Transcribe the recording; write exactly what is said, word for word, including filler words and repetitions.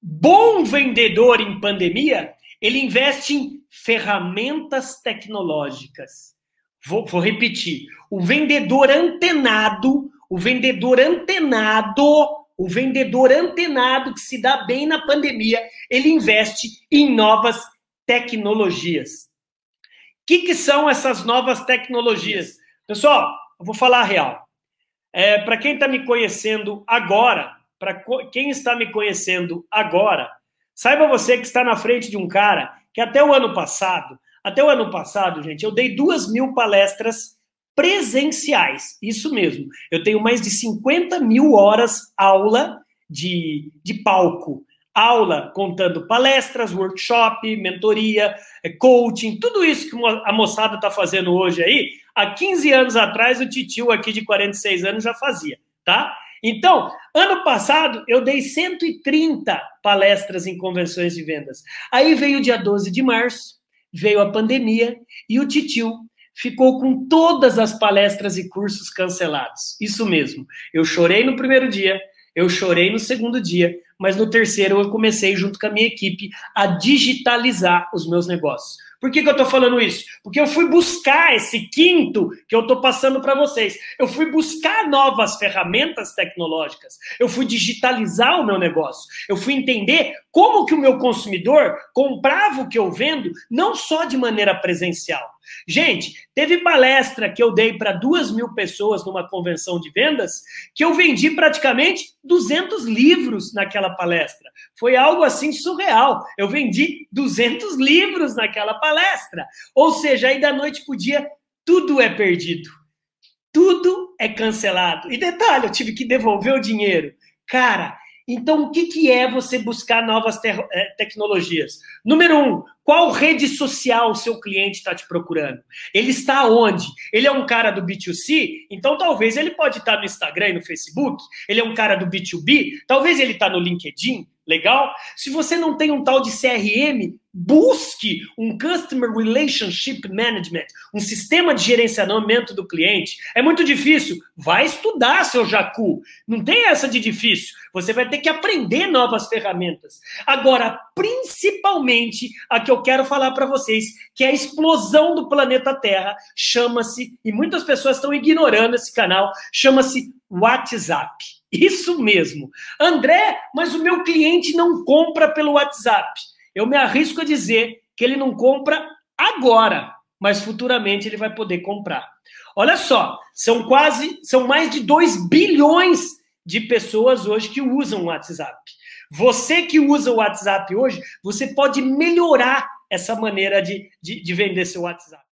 Bom vendedor em pandemia, ele investe em ferramentas tecnológicas. Vou, vou repetir. O vendedor antenado, o vendedor antenado, o vendedor antenado que se dá bem na pandemia, ele investe em novas tecnologias. O que, que são essas novas tecnologias? Pessoal, eu vou falar a real. É, para quem está me conhecendo agora, para quem está me conhecendo agora, saiba você que está na frente de um cara que até o ano passado, até o ano passado, gente, eu dei duas mil palestras presenciais. Isso mesmo. Eu tenho mais de cinquenta mil horas aula de, de palco. Aula contando palestras, workshop, mentoria, coaching, tudo isso que a moçada está fazendo hoje aí, há quinze anos atrás o titio aqui de quarenta e seis anos já fazia, tá? Então, ano passado eu dei cento e trinta palestras em convenções de vendas. Aí veio o dia doze de março, veio a pandemia e o titio ficou com todas as palestras e cursos cancelados. Isso mesmo, eu chorei no primeiro dia, eu chorei no segundo dia, mas no terceiro eu comecei, junto com a minha equipe, a digitalizar os meus negócios. Por que que eu estou falando isso? Porque eu fui buscar esse quinto que eu estou passando para vocês. Eu fui buscar novas ferramentas tecnológicas. Eu fui digitalizar o meu negócio. Eu fui entender como que o meu consumidor comprava o que eu vendo, não só de maneira presencial. Gente, teve palestra que eu dei para duas mil pessoas numa convenção de vendas, que eu vendi praticamente duzentos livros naquela palestra. Foi algo assim surreal. Eu vendi duzentos livros naquela palestra. Ou seja, aí da noite pro dia, tudo é perdido. Tudo é cancelado. E detalhe, eu tive que devolver o dinheiro. Cara, então o que, que é você buscar novas te tecnologias? Número um, qual rede social o seu cliente está te procurando? Ele está onde? Ele é um cara do B dois C? Então talvez ele pode estar no Instagram e no Facebook. Ele é um cara do B dois B? Talvez ele está no LinkedIn. Legal? Se você não tem um tal de C R M, busque um Customer Relationship Management, um sistema de gerenciamento do cliente. É muito difícil? Vai estudar, seu jacu. Não tem essa de difícil. Você vai ter que aprender novas ferramentas. Agora, principalmente, a que eu quero falar para vocês, que é a explosão do planeta Terra, chama-se, e muitas pessoas estão ignorando esse canal, chama-se WhatsApp. Isso mesmo. André, mas o meu cliente não compra pelo WhatsApp. Eu me arrisco a dizer que ele não compra agora, mas futuramente ele vai poder comprar. Olha só, são quase, são mais de dois bilhões de pessoas hoje que usam o WhatsApp. Você que usa o WhatsApp hoje, você pode melhorar essa maneira de, de, de vender seu WhatsApp.